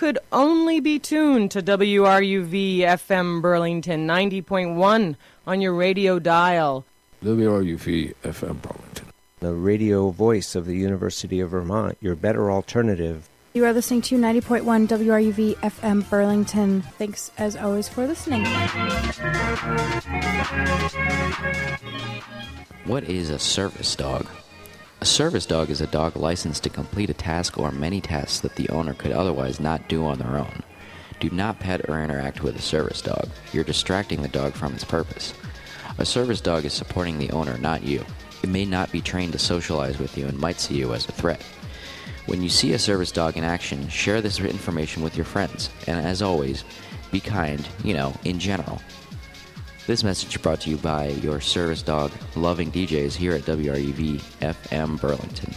could only be tuned to WRUV FM Burlington 90.1 on your radio dial. WRUV FM Burlington. The radio voice of the University of Vermont, your better alternative. You are listening to 90.1 WRUV FM Burlington. Thanks, as always, for listening. What is a service dog? A service dog is a dog licensed to complete a task or many tasks that the owner could otherwise not do on their own. Do not pet or interact with a service dog. You're distracting the dog from its purpose. A service dog is supporting the owner, not you. It may not be trained to socialize with you and might see you as a threat. When you see a service dog in action, share this information with your friends. And as always, be kind, in general. This message brought to you by your service dog loving DJs here at WRUV FM Burlington.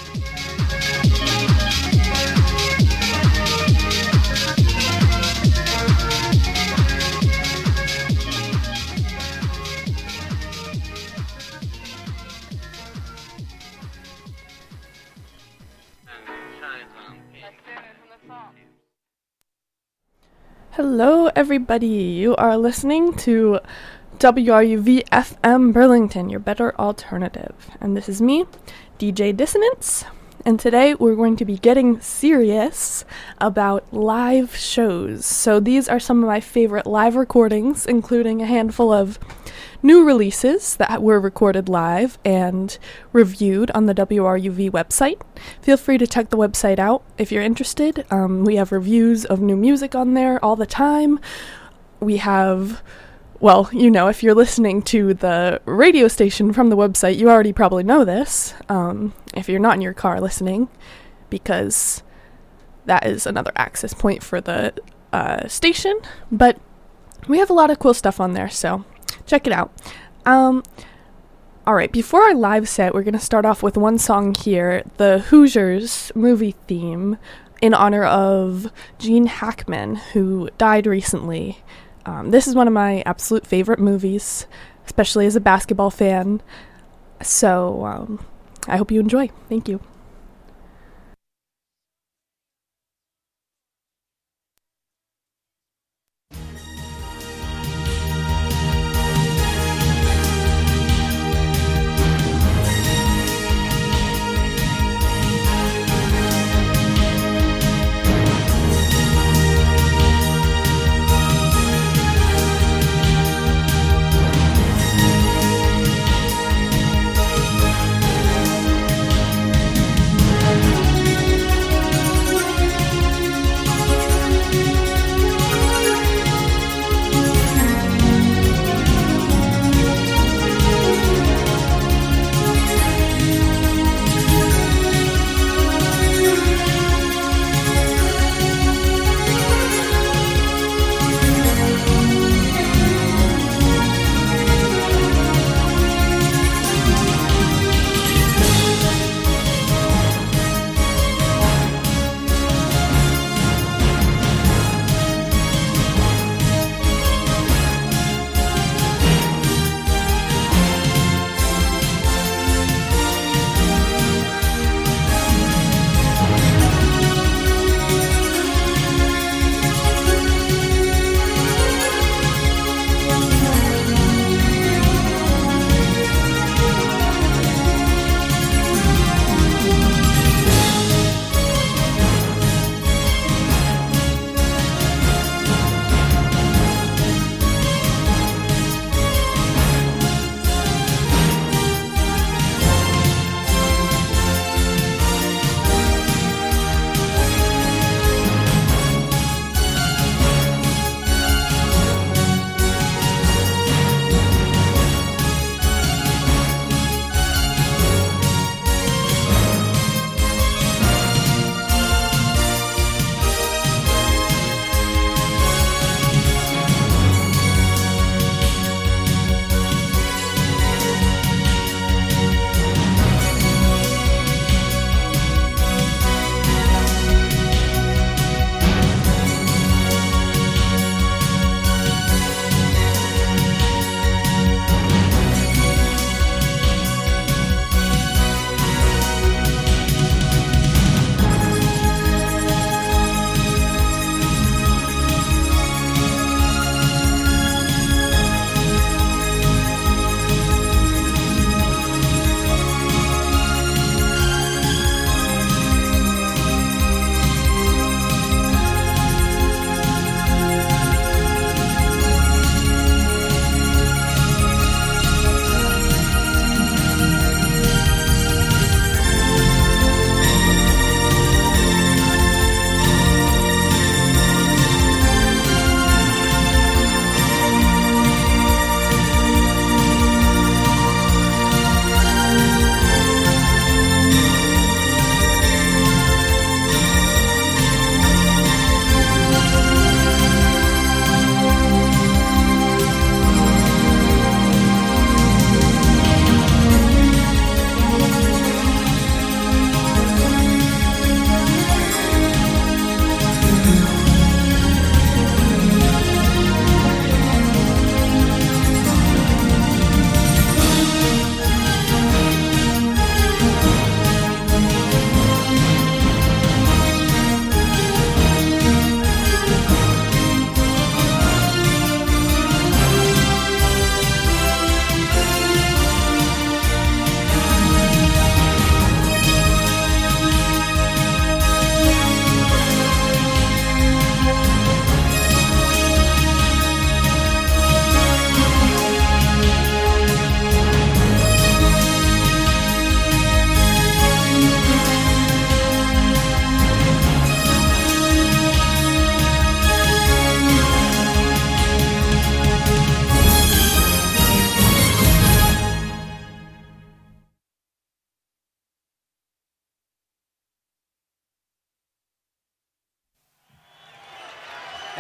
Hello, everybody. You are listening to WRUV FM Burlington, your better alternative. And this is me, DJ Dissonance. And today we're going to be getting serious about live shows. So these are some of my favorite live recordings, including a handful of new releases that were recorded live and reviewed on the WRUV website. Feel free to check the website out if you're interested. We have reviews of new music on there all the time. We have, if you're listening to the radio station from the website, you already probably know this, if you're not in your car listening, because that is another access point for the station. But we have a lot of cool stuff on there, so check it out. Alright, before our live set, we're going to start off with one song here, the Hoosiers movie theme, in honor of Gene Hackman, who died recently. This is one of my absolute favorite movies, especially as a basketball fan. So, I hope you enjoy. Thank you.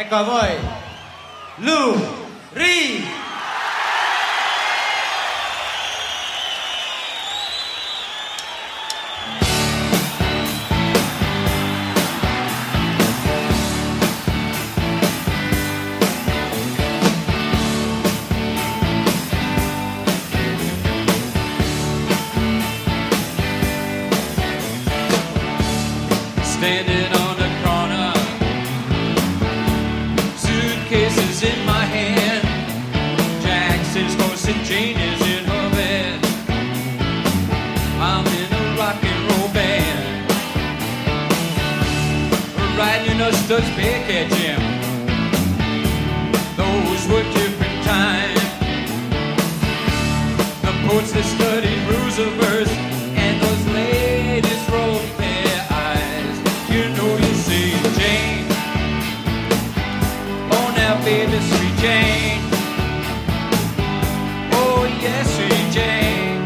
cowboy, Lou Reed. Standing on the corner, suitcases in my hand. Jackson's horse and Jane is in her bed. I'm in a rock and roll band, riding a Stutzbaker Jim. Those were different times. The poets that studied rules of verse and those ladies rolled their eyes. You know you see Jane. Oh now baby, sweet Jane. Oh yes, sweet Jane.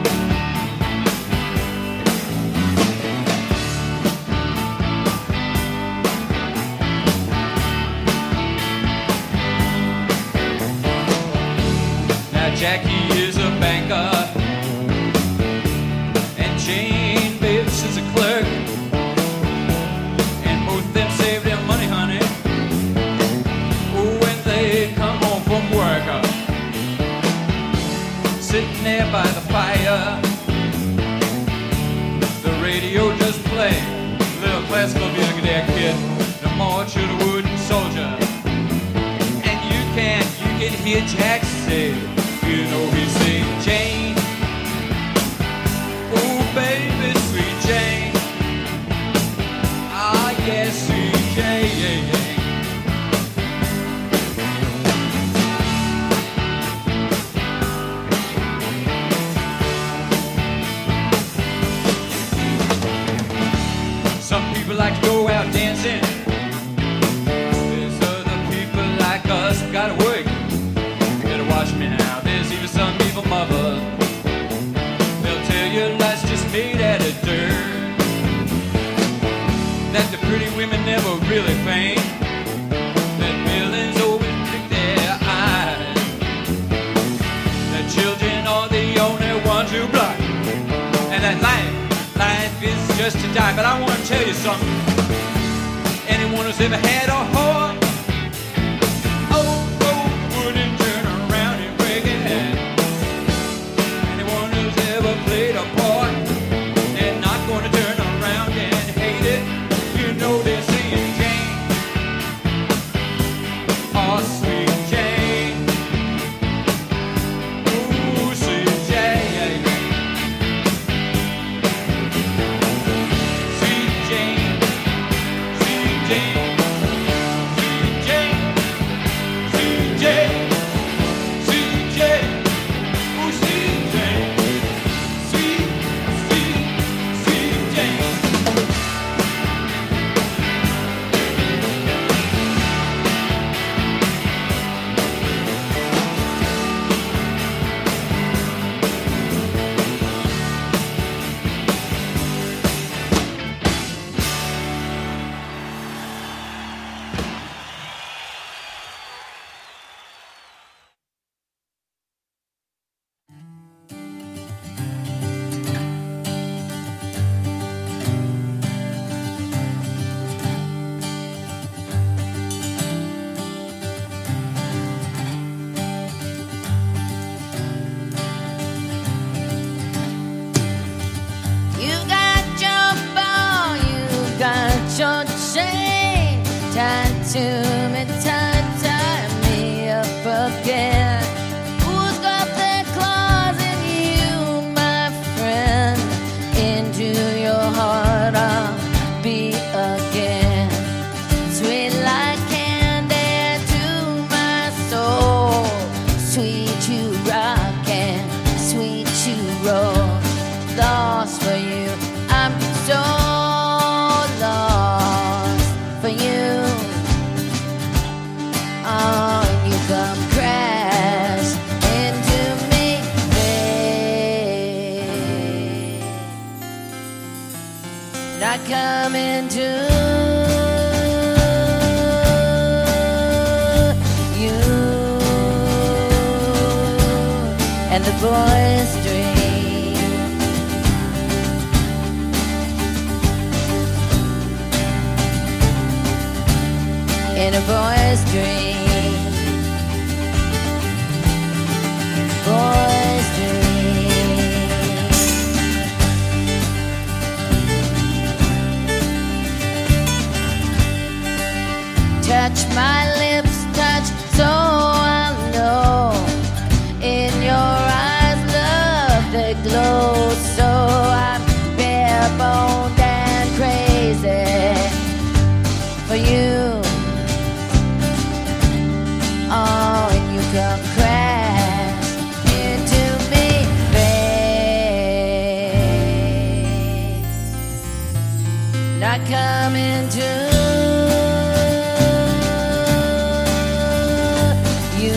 Now Jackie is a banker and Jane Bibbs is a clerk. Save their money, honey, when they come home from work. Sitting there by the fire, the radio just play little classical music there, kid. The march of the wooden soldier. And you can hear Jack say, you know he say, Jane, oh baby, sweet Jane. Ah yes, sweet Jane. Some people like to go out dancing. There's other people like us who gotta work. You better watch me now. There's even some evil mothers. They'll tell you life's just made out of dirt. That the pretty women never really faint. That villains always pick their eyes. That children are the only ones who blind. And that life is just to die. But I want to tell you something. Anyone who's ever had a whore, wouldn't turn around and break it. Anyone who's ever played a part and not going to turn around and hate it. You know they're saying Jane, oh sweet Jane, ooh sweet Jane, sweet Jane, sweet Jane, sweet Jane, sweet Jane, sweet Jane, ooh sweet Jane, sweet, sweet, sweet Jane. You got your ball, you got your chain tied to me, tie me up again. Who's got their claws in you, my friend? Into your heart I'll be again. Sweet like candy to my soul. Sweet you rock and sweet you roll. Lost for you, I'm so lost for you. Oh, you come crash into me, babe. And I come into and the boy's dream. In a boy's dream, boy's dream. Touch my lips, touch so I know. In your eyes, love, they glow. So I'm bare-boned and crazy for you. Oh, and you come crash into me, babe. And I come into you,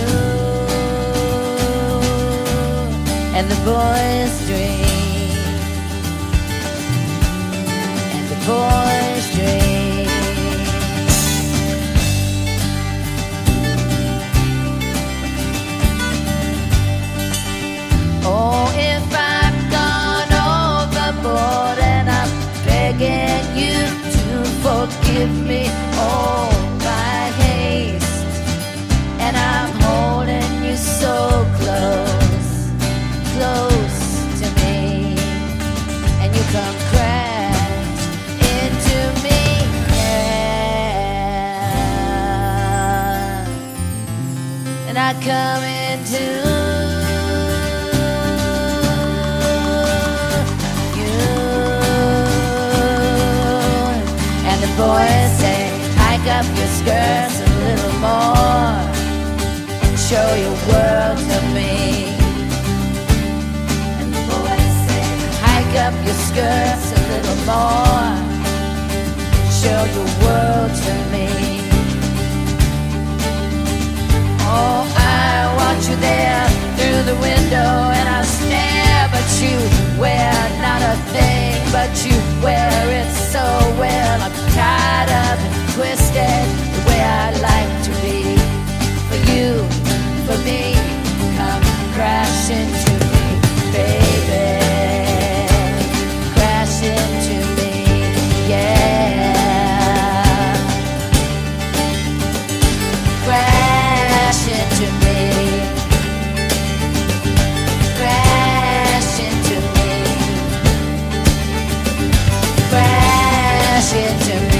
and the boy's dream, and the boy's dream. Oh, if I've gone overboard and I'm begging you to forgive me, oh, my haste, and I'm holding you so close, close to me, and you come crash into me, yeah, and I come into boys say, hike up your skirts a little more and show your world to me. And the boys say, hike up your skirts a little more and show your world to me. Oh, I watch you there through the window and I stare, but you wear not a thing, but you wear it so well. I'm tied up and twisted the way I like to be. For you, for me, come crash into me, baby. Crash into me, yeah. Crash into me. Crash into me. Crash into me.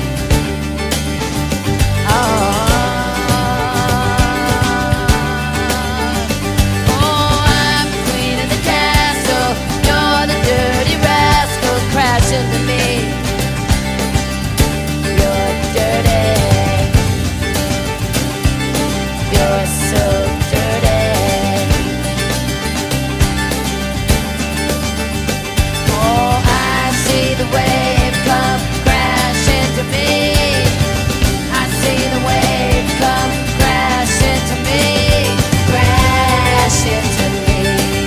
Into me, you're dirty, you're so dirty. Oh, I see the wave come crash into me. I see the wave come crash into me, crash into me,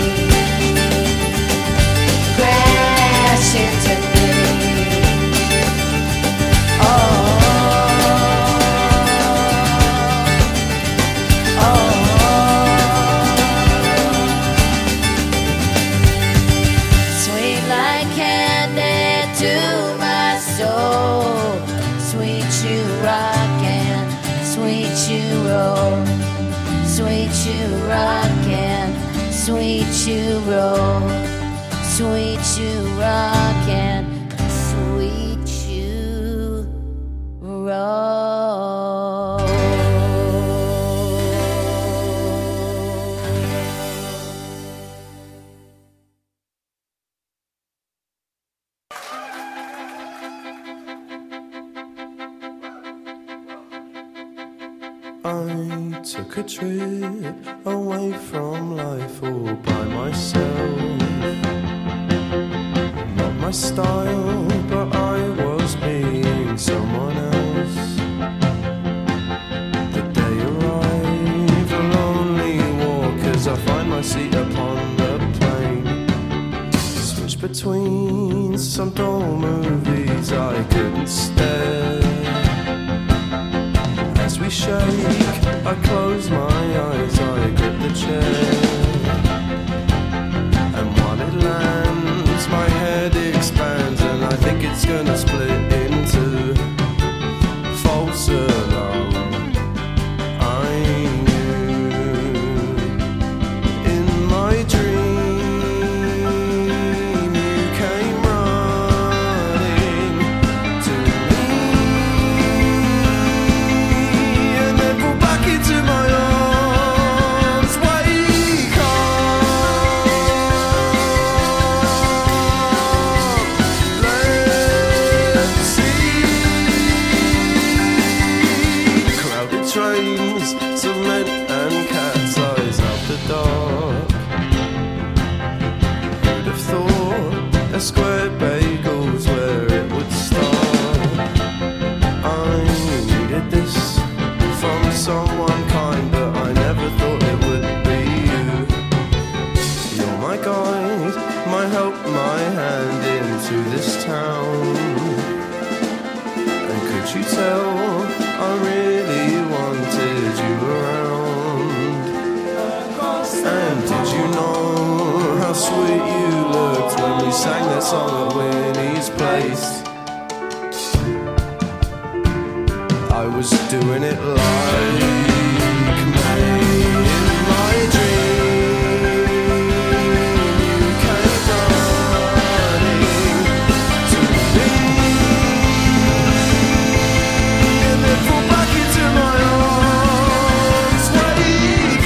crash into me. Sweet you rockin', sweet you roll, sweet you rockin', sweet you roll. I took a trip away from life all by myself. Not my style, but I was being someone else. The day arrived, a lonely walk as I find my seat upon the plane. Switch between some dull movies I couldn't stare. We shake, I close my eyes, I grip the chair. And while it lands, my head expands, and I think it's gonna split into false alarm. I knew in my dream you came running to me, and then pulled back into my arms. Wake up, let's see. Crowded trains, cement and cat's eyes after dark. Who'd have thought a square bagel's where it would start? I needed this from someone kind, but I never thought it would be you. You're my guide, my help, my hand into this town. And could you tell I really wanted you around? And did you know how sweet you looked when we sang that song at Winnie's place? I was doing it like me in my dream. You came running to me, and then pulled back into my arms. Wake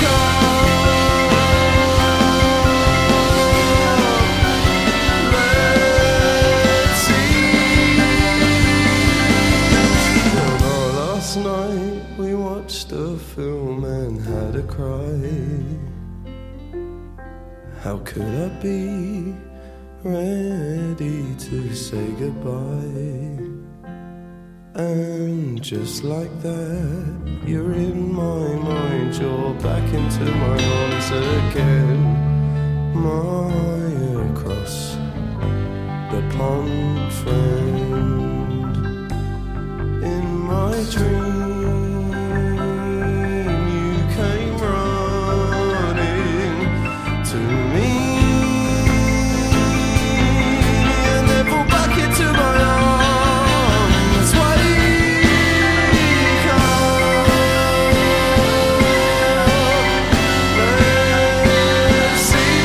up, let's see. Last night we watched a film and had a cry. How could I be ready to say goodbye? And just like that, you're in my mind, you're back into my arms again. My across the pond friend. In my dream, you came running to me, and then pulled back into my arms. Wake up, let's see.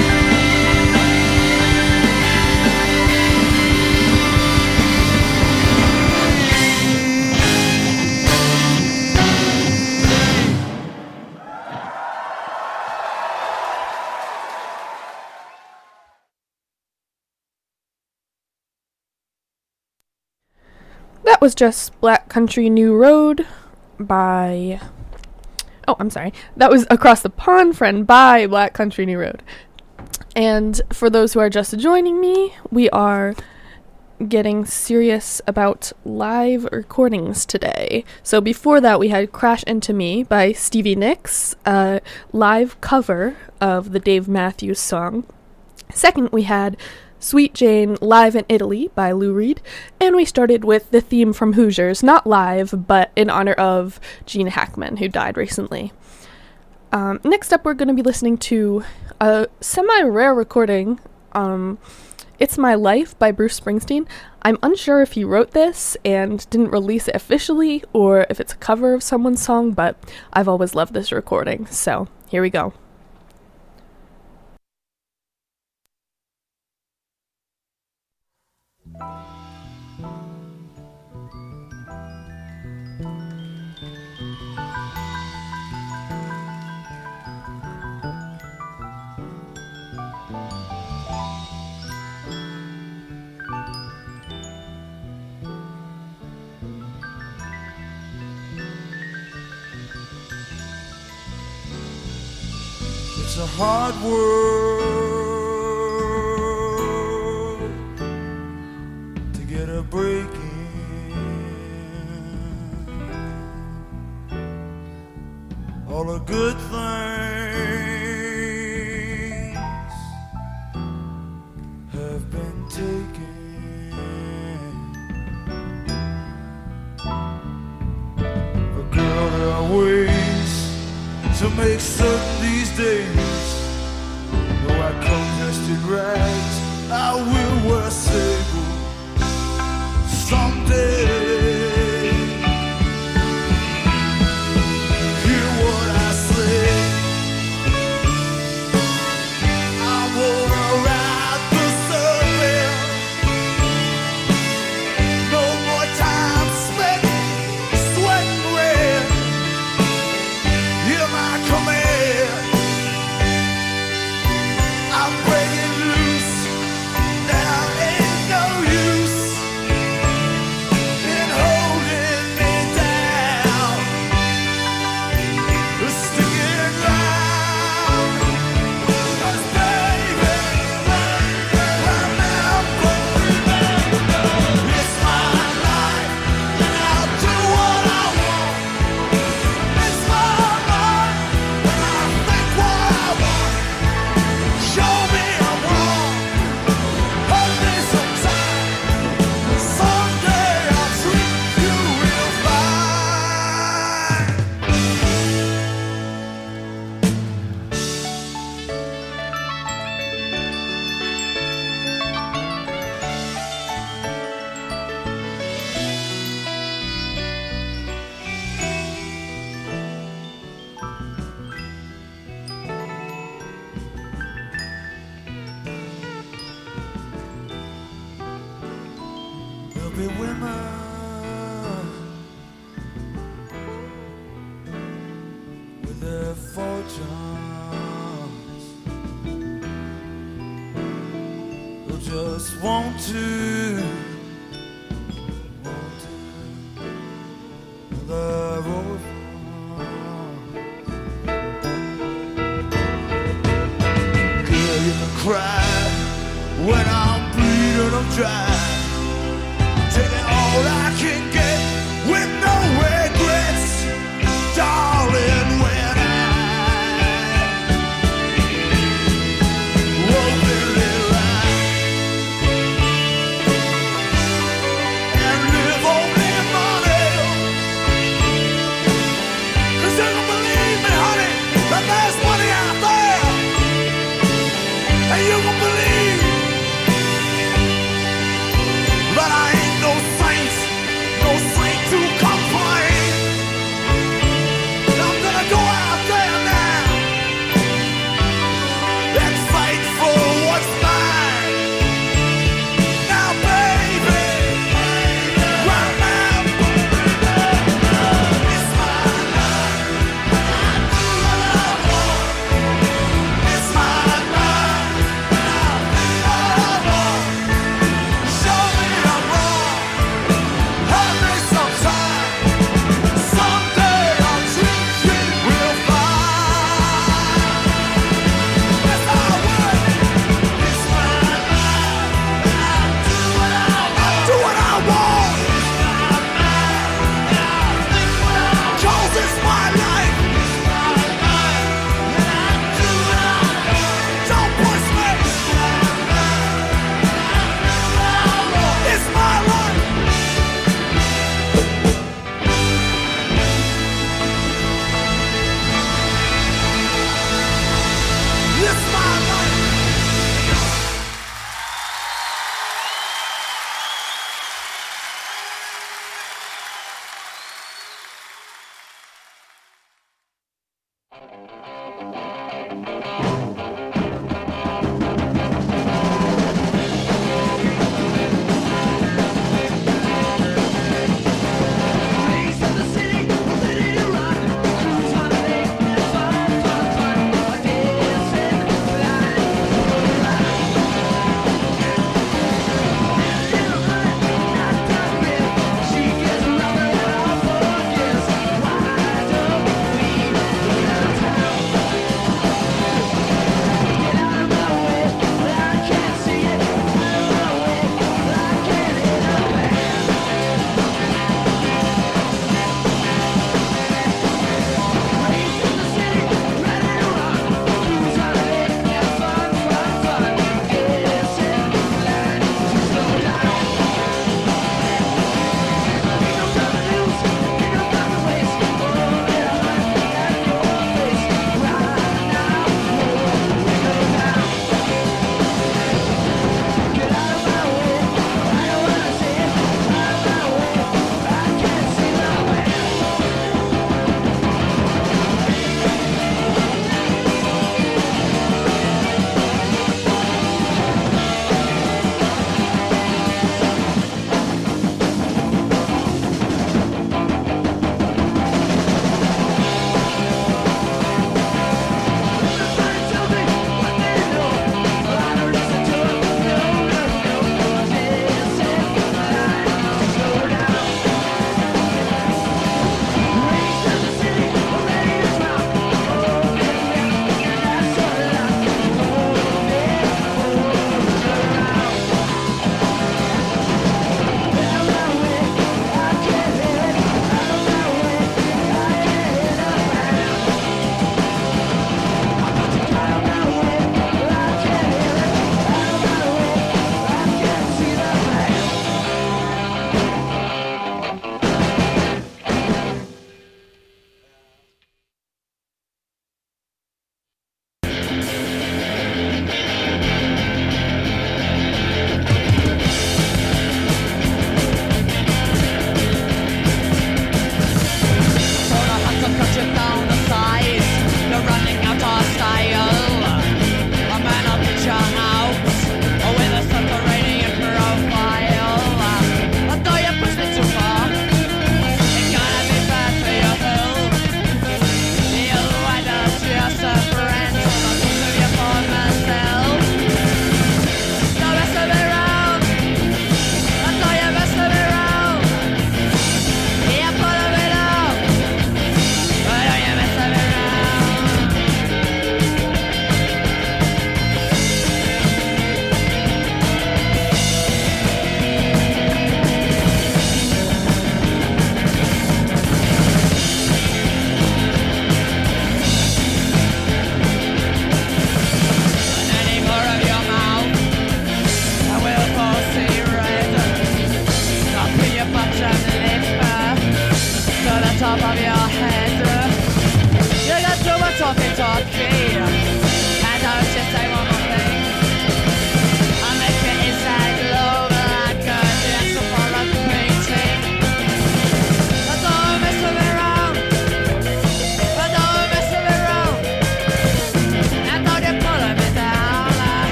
That was just Black Country New Road by... Oh, I'm sorry. That was Across the Pond Friend by Black Country New Road. And for those who are just joining me, we are getting serious about live recordings today. So before that, we had Crash Into Me by Stevie Nicks, a live cover of the Dave Matthews song. Second, we had Sweet Jane Live in Italy by Lou Reed, and we started with the theme from Hoosiers, not live, but in honor of Gene Hackman, who died recently. Next up, we're going to be listening to a semi-rare recording, It's My Life by Bruce Springsteen. I'm unsure if he wrote this and didn't release it officially, or if it's a cover of someone's song, but I've always loved this recording, so here we go. It's a hard world to get a break in. All the good things have been taken. But girl, there are ways to make certain these days the in rags. I will wear sable someday. Hear what I say. I wanna ride the surface. No more time spent sweating red. Hear my command. I'm breaking loose. Now ain't no use in holding me down. Sticking round. 'Cause baby, remember, it's my life and I'll do what I want. It's my life and I'll think what I want. Show me I'm wrong. Hold me sometime. Someday I'll treat you real fine. There'll be women with their fortunes who just want to love over. Girl, you can cry when I'm bleeding, I'm dry. Taking all I can get with no regrets, darling. When I openly lie and live only money, 'cause you can believe me, honey, that there's money out there, and you can believe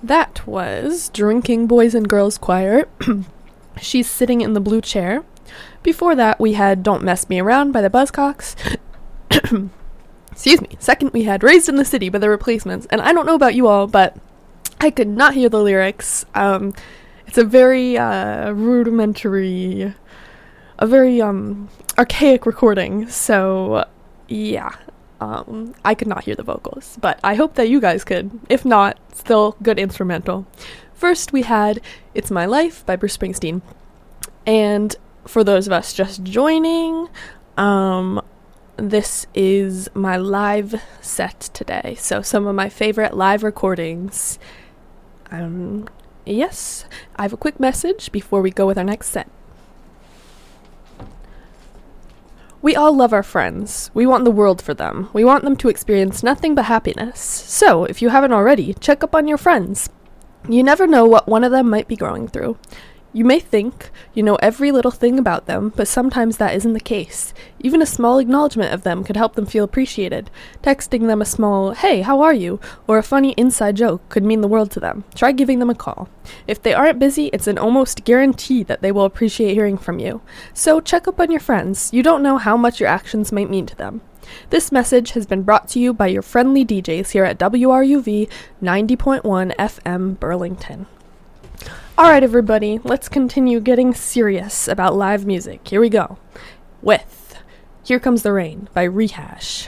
That was Drinking Boys and Girls Choir. She's Sitting in the Blue Chair. Before that, we had Don't Mess Me Around by the Buzzcocks. Excuse me. Second, we had Raised in the City by the Replacements. And I don't know about you all, but I could not hear the lyrics. It's a very rudimentary, a very archaic recording. So, yeah. I could not hear the vocals, but I hope that you guys could. If not, still good instrumental. First, we had It's My Life by Bruce Springsteen. And for those of us just joining, this is my live set today. So some of my favorite live recordings. Yes, I have a quick message before we go with our next set. We all love our friends. We want the world for them. We want them to experience nothing but happiness. So, if you haven't already, check up on your friends. You never know what one of them might be going through. You may think you know every little thing about them, but sometimes that isn't the case. Even a small acknowledgement of them could help them feel appreciated. Texting them a small, "Hey, how are you?" or a funny inside joke could mean the world to them. Try giving them a call. If they aren't busy, it's an almost guarantee that they will appreciate hearing from you. So check up on your friends. You don't know how much your actions might mean to them. This message has been brought to you by your friendly DJs here at WRUV 90.1 FM Burlington. Alright everybody, let's continue getting serious about live music. Here we go. With Here Comes the Rain by Rehash.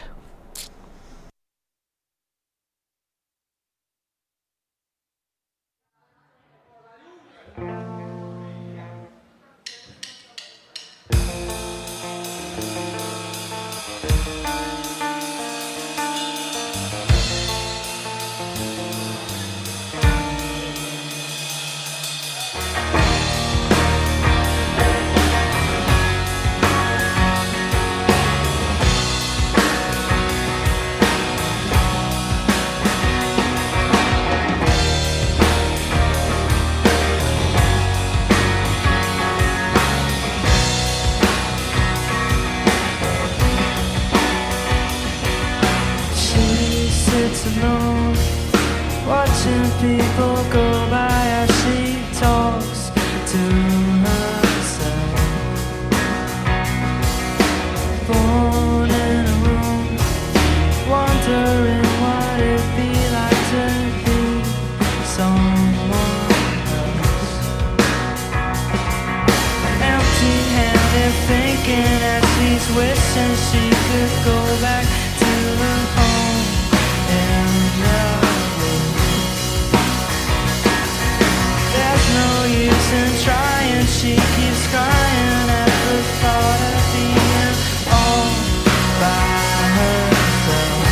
Alone, watching people go by as she talks to herself. Born in a room, wondering what it'd be like to be someone else. Empty-handed, thinking as she's wishing she could go back to her home. There's no use in trying, she keeps crying at the thought of being all by herself.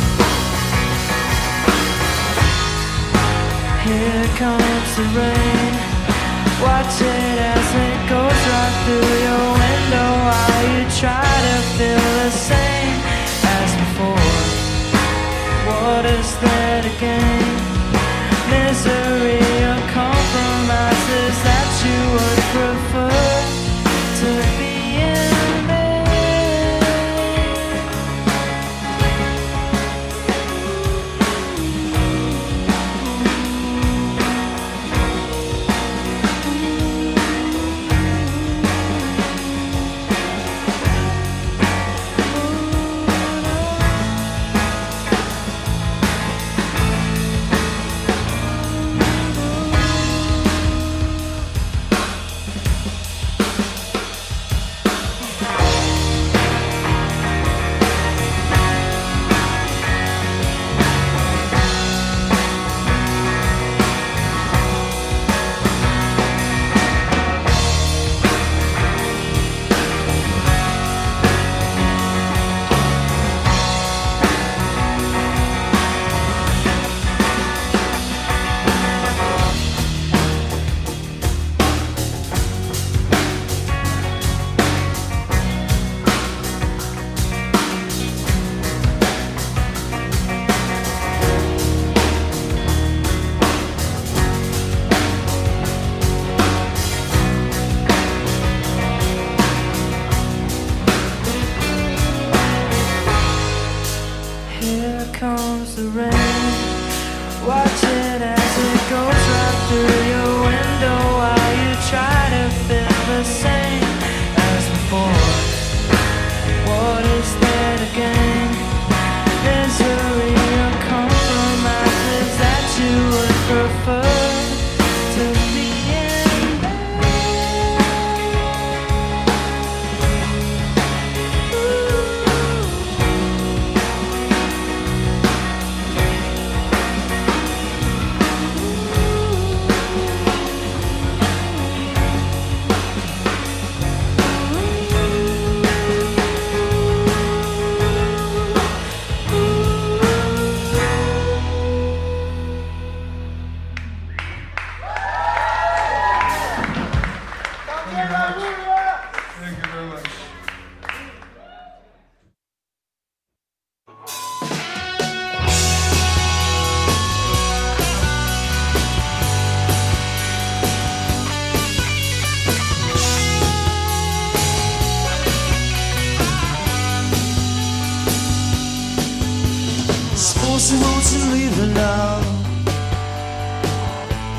Here comes the rain, watch it as it goes right through your window while you try to feel the same as before. What is there to gain? Misery or compromises that you would prefer to be in bed.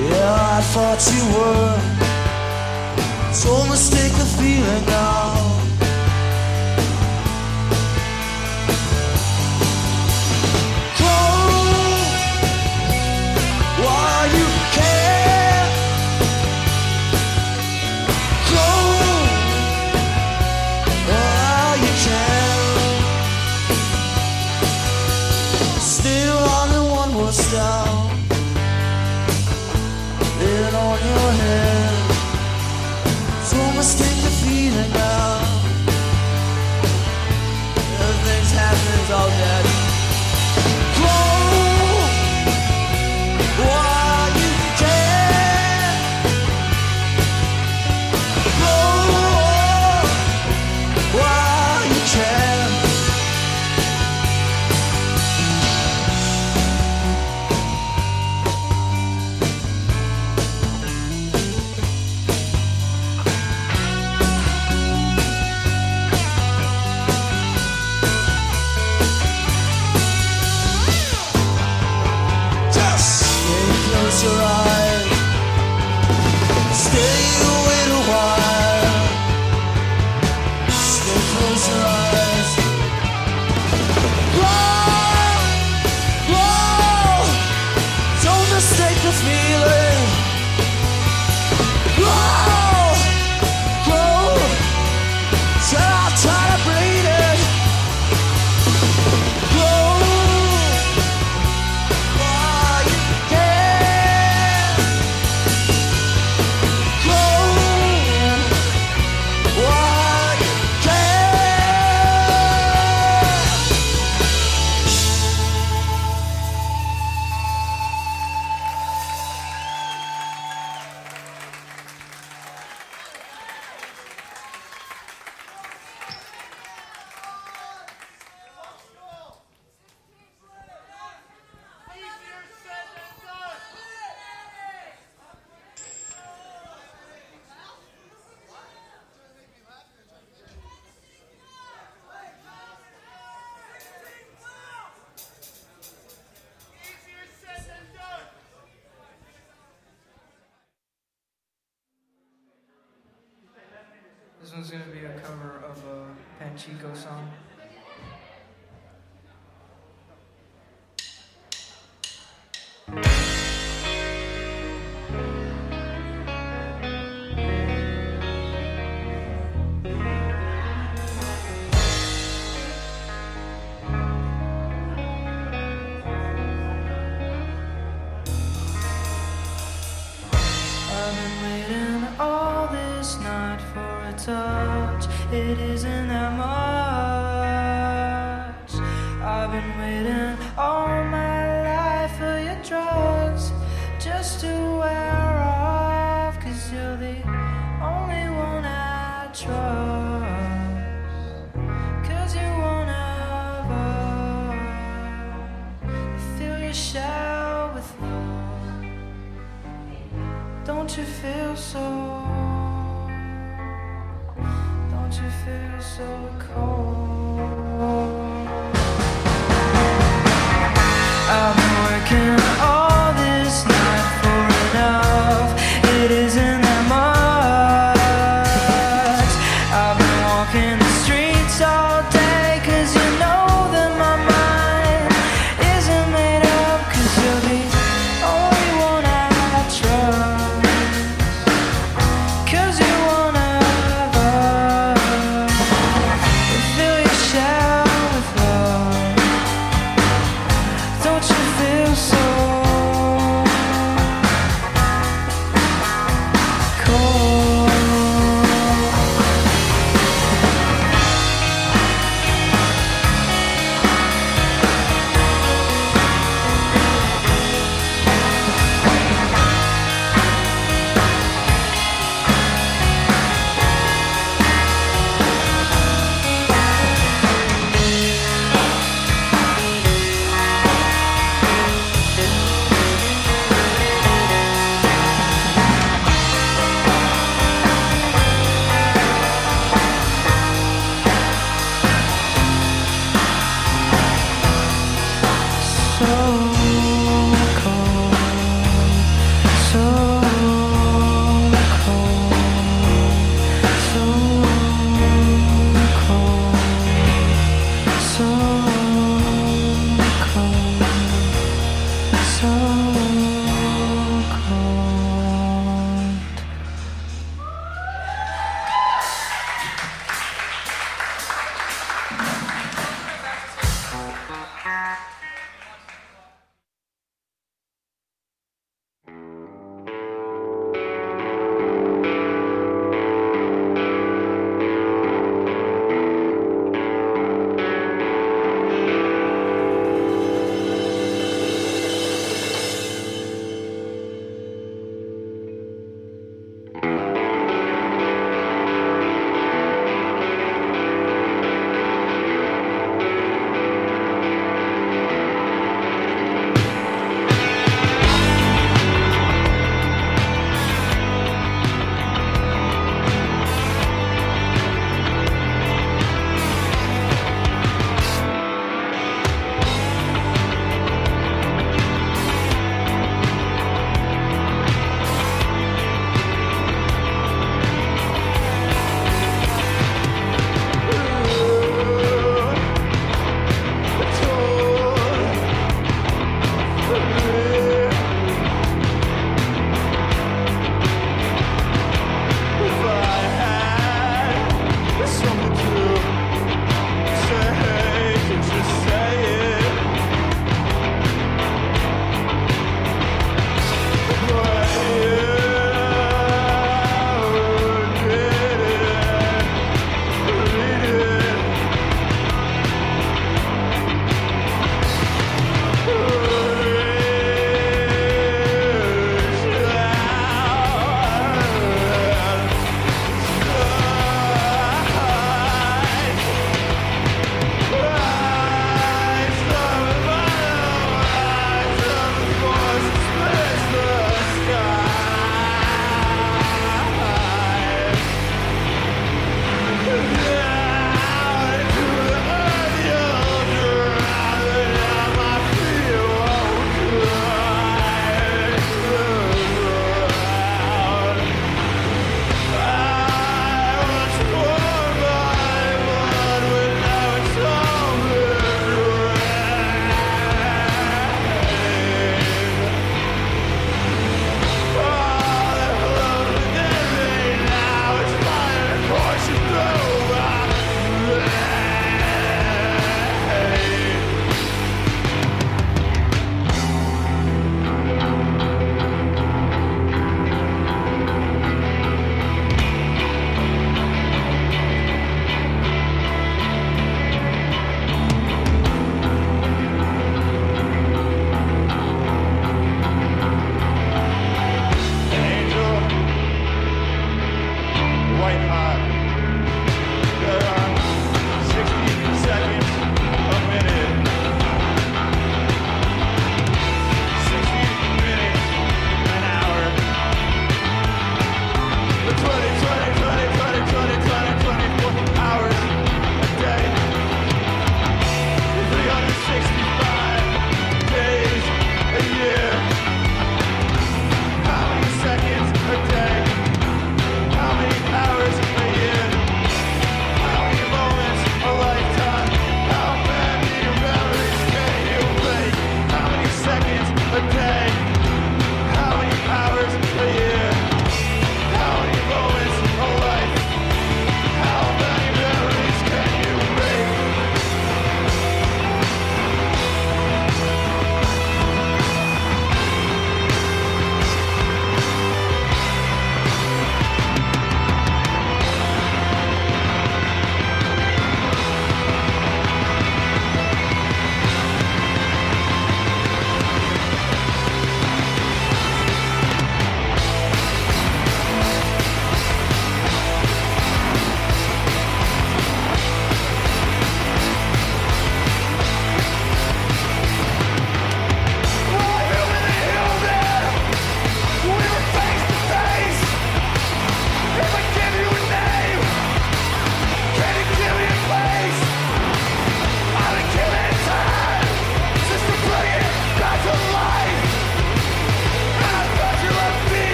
Yeah, I thought you were. So mistake the feeling now. Why you care? Go while you can. Still only one was down. It on your head. So mistake the feeling now. Everything's happening, it's all dead. Why you care? Why you care? Close your eyes. Stay wait a while. Stay close your eyes. Whoa, don't mistake the feeling. Whoa, till I'm tired of bleeding. This one's going to be a cover of a Panchico song. I've been waiting all this night for a touch. It isn't that much. I've been waiting all my life for your drugs just to wear off. 'Cause you're the only one I trust. 'Cause you're one of us. I feel you shout with love. Don't you feel so? Don't you feel so cold? I've been working all this night for enough. It isn't that much. I've been walking the streets all day. 'Cause you know that my mind isn't made up. 'Cause you're the only one I trust. 'Cause you're one of us. I feel you shout with love. Don't you feel so?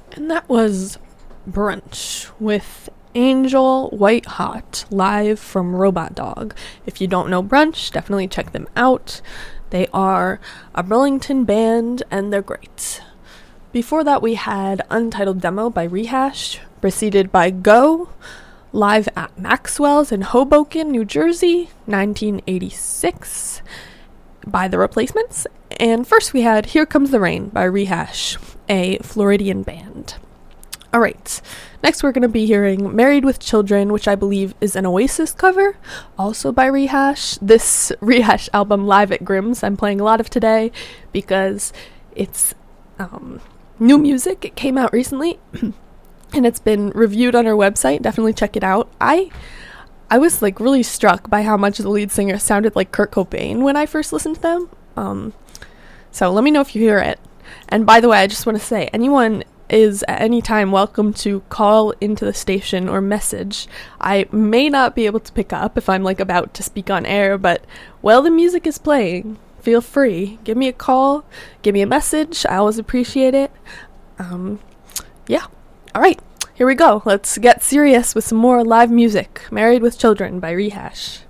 And that was Brunch with Angel White Hot, live from Robot Dog. If you don't know Brunch, definitely check them out. They are a Burlington band, and they're great. Before that, we had Untitled Demo by Rehash, preceded by Go, live at Maxwell's in Hoboken, New Jersey, 1986, by The Replacements. And first we had Here Comes the Rain by Rehash, a Floridian band. Alright, next we're going to be hearing Married with Children, which I believe is an Oasis cover, also by Rehash. This Rehash album, Live at Grimm's, I'm playing a lot of today because it's new music. It came out recently, and it's been reviewed on our website. Definitely check it out. I was like really struck by how much the lead singer sounded like Kurt Cobain when I first listened to them. So let me know if you hear it. And by the way, I just want to say, anyone is at any time welcome to call into the station or message. I may not be able to pick up if I'm like about to speak on air, but while the music is playing, feel free. Give me a call, give me a message. I always appreciate it. Yeah. All right, here we go. Let's get serious with some more live music. Married with Children by Rehash.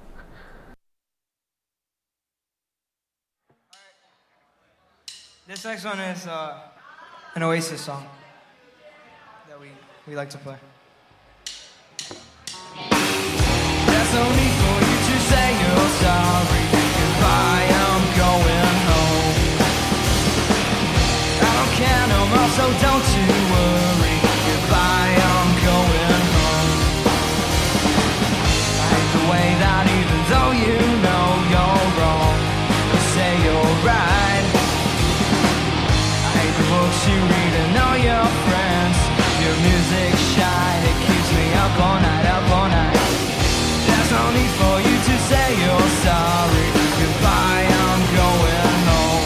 This next one is an Oasis song that we like to play. There's no need for you to say you're sorry. Goodbye, I'm going home. I don't care no more, so don't you worry. Goodbye, I'm going home. I hate the way that even though you know you're wrong, you say you're right. Books you read and all your friends. Your music shine, it keeps me up all night, up all night. There's no need for you to say you're sorry. Goodbye, I'm going home.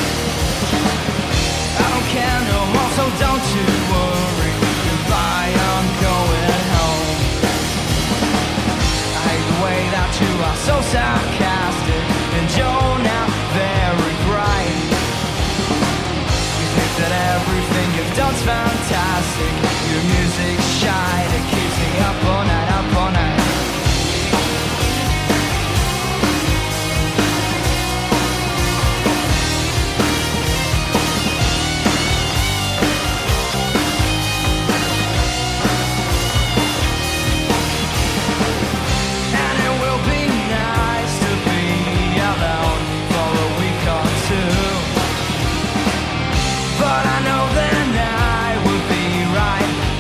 I don't care no more, so don't you worry. Goodbye, I'm going home. I hate the way that you are so sarcastic, and you're now very bright. That everything you've done's fantastic. Your music shine, it keeps me up all night, up all night. And it will be nice to be alone for a week or two. But I know then I would be right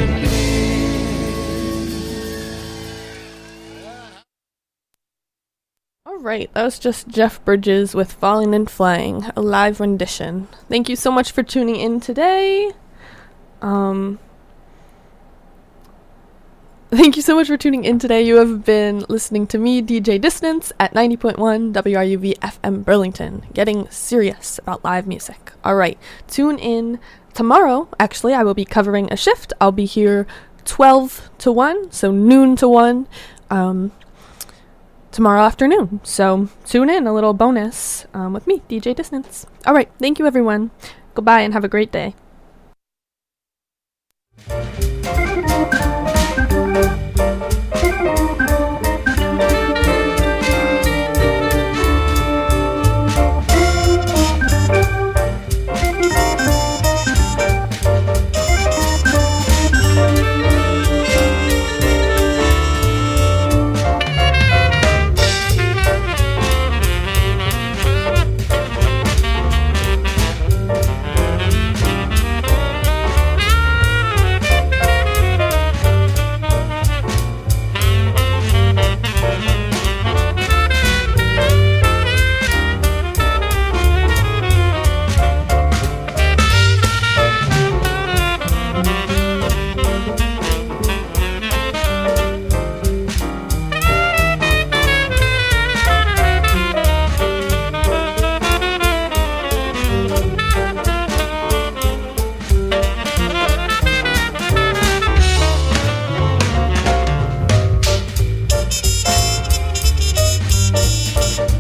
Alright, that was just Jeff Bridges with Falling and Flying, a live rendition. Thank you so much for tuning in today. Thank you so much for tuning in today. You have been listening to me, DJ Dissonance, at 90.1 WRUV FM Burlington, getting serious about live music. Alright, tune in tomorrow. Actually, I will be covering a shift. I'll be here 12 to 1, so noon to 1, tomorrow afternoon. So tune in, a little bonus with me, DJ Dissonance. Alright, thank you everyone. Goodbye and have a great day.